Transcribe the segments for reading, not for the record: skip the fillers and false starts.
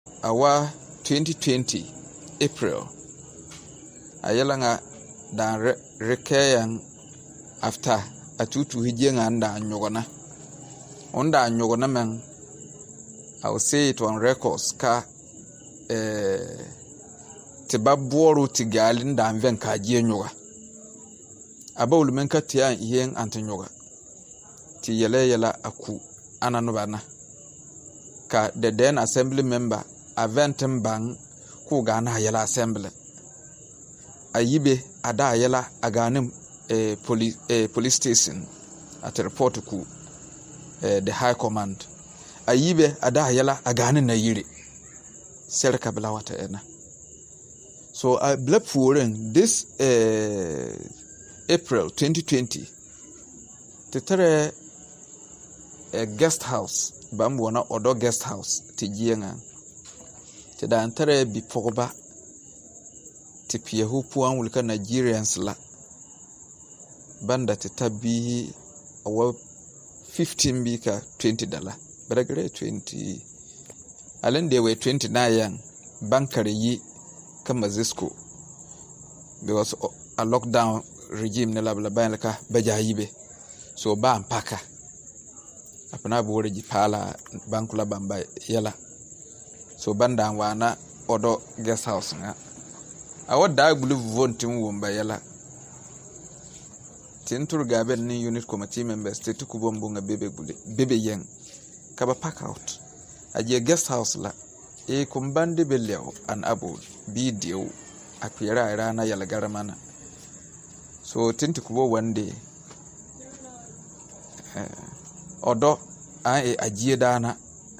awa 2020 April ayala nga dan rekeyan after atutu hijenga anda nyogona onda nyogona men I will say it on records ka te baboro tigalin da anven ka je nyoga abawul men ka tiya yen antanyoga ti yela aku ananu bana ka the then assembly member aventin bang ku gana yela assembly ayibe ada yela aganim police station at report ku the high command ayibe ada yela aganin na yiri serka blawata ena so I black foreign this April 2020 tetere a guest house bambo na odo guest house tijienga te da antere bi pogba tipie hupu an wulka Nigerians la banda te tabi awa 15 bika $20 badagare 20 alen de we 29 yan bankare yi kama Zisco because a lockdown regime ne labla banka baja yibe so ba mpaka apana bo reji pala bankula bamba yela so banda wana odo guest house nga awoda gbulu vontin womba yela tintur gaben ni unit committee members te tukubombo nga bebe yen kaba pack out aje guest house la e kumbande bellew an abo bidiyo akwira rana yala garamana so tinti kubo wande odo ai ajiye dana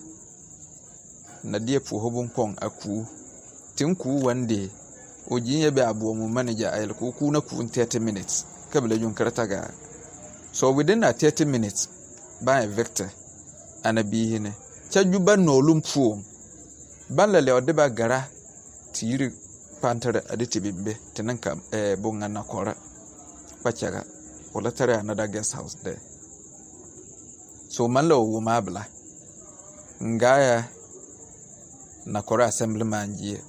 na die pu hobun pon aku tinku wande ojinye be abo mu manager ayel ku na ku 30 minutes kabla jun karata ga so within that 30 minutes by Victor anabi hine chajuba no lumpu banlale odeba gara tiri pantare aditi bimbe tenanka bunga na kora pachaga wala tare another guest house there so manlo wo mabla ngaya na kora assemblyman jiye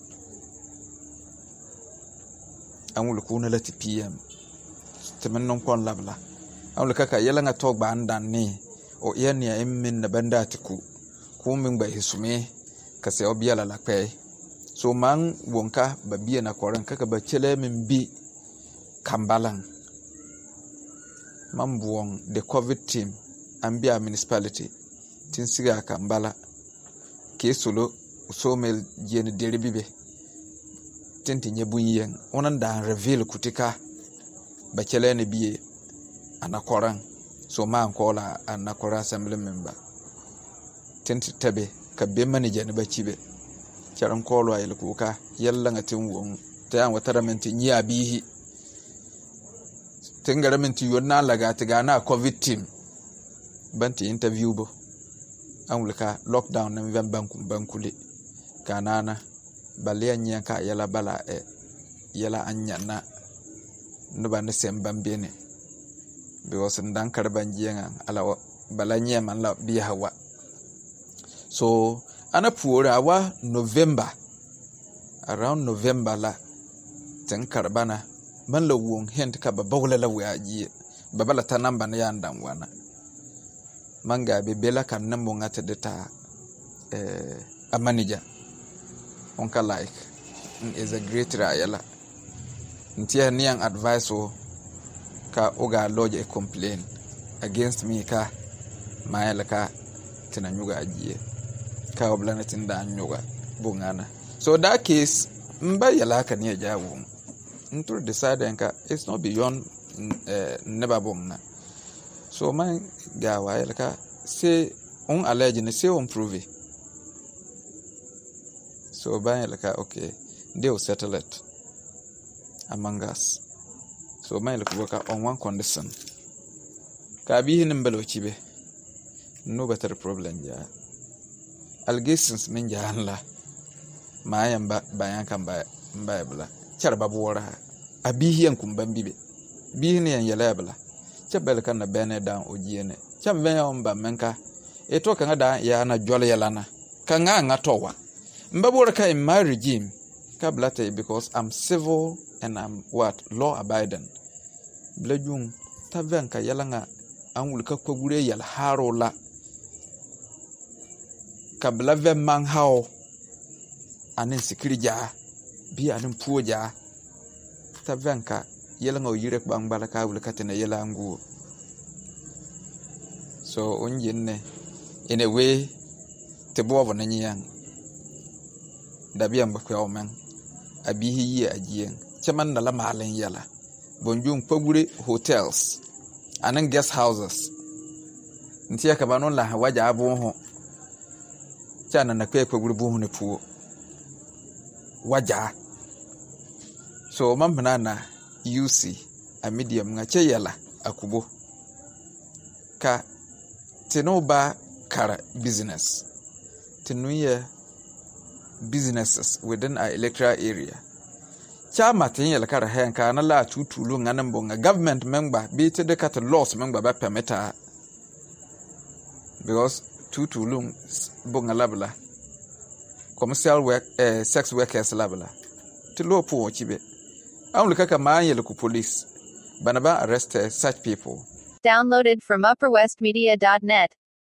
amul kuna lati pm temennon kon labla amul kaka yela nga togba andan ni o yeni ya immin na banda tiku ku min ba hisume kase obiala la kwe so man wonka babie na koran kaka ba chele min bi kambalan mambuon the covid team ambia municipality tinsiga kambala ke solo so mel jeni deribibe tinti nyebunyen onan da reveal kutika ba chele ne biye anakoran so man kola anakora assembly member tinti tabe ka be manager ne bachibe charan kolo ayel kuka yalla ngatin won ta an wata raminti nyi abihi tingara minti yonna laga tiga na covid team banti interview bo amulka lockdown na bankule kanana baliya nyanka yala bala yala anyana no ban sembambene because ndan karban jiyan ala balanya man la bi hawa so ana puora wa November around November la tan karbana man la won hent ka babawla la waji babala tanamba na yandan wana manga be bela kan nan mo ngata deta a manager onka like is a great rayala ntia niang advice o ka oga lodge a complaint against me ka mayala ka tinanyuga ajiye ka oblana tinda nyuga bungana so that case mbayala ka ne jawo ntur decide nka it's not beyond never bungna so man gawa yalka say on allege ne say on prove so ban yalka okay they will settle it among us so man yalka on one condition ka bi hinin balochi be no better problem ja allegations min jahanla mayan bayan kan bla charba bora abihiyan kumban bibe bihin yan yala bla chabel kan na bene dan ojiene chamben ya omba menka eto kan da ya na jole yala na kan nga towa Mbaboraka in my regime, kablate because I'm civil and I'm law abiding. Blajung tavenka yalanga angulka kwagure yal harola. Kablave manghao anin sikirija bi anin puja tavenka yalanga oyirek bangbala ka wulka tene yalangu. So onjenne in a way te bovo na nyang dabiam bakwa omen abihi ye agien chaman na la malen yala bonjum pagure hotels anan guest houses ntia ka banon la waja abo ho chana na kwe pagure bo ne puo waja so mambana na UC a medium nga che yala akubo ka tenoba kara business tenuye businesses within our electoral area chama tenyela kara henka na la tutulu nganan bonga government member be te de kat laws member ba permita because tutulu bonga labla commercial work sex workers labla to law po chibe awul kaka manyele ku police banaba arrest such people. Downloaded from upperwestmedia.net.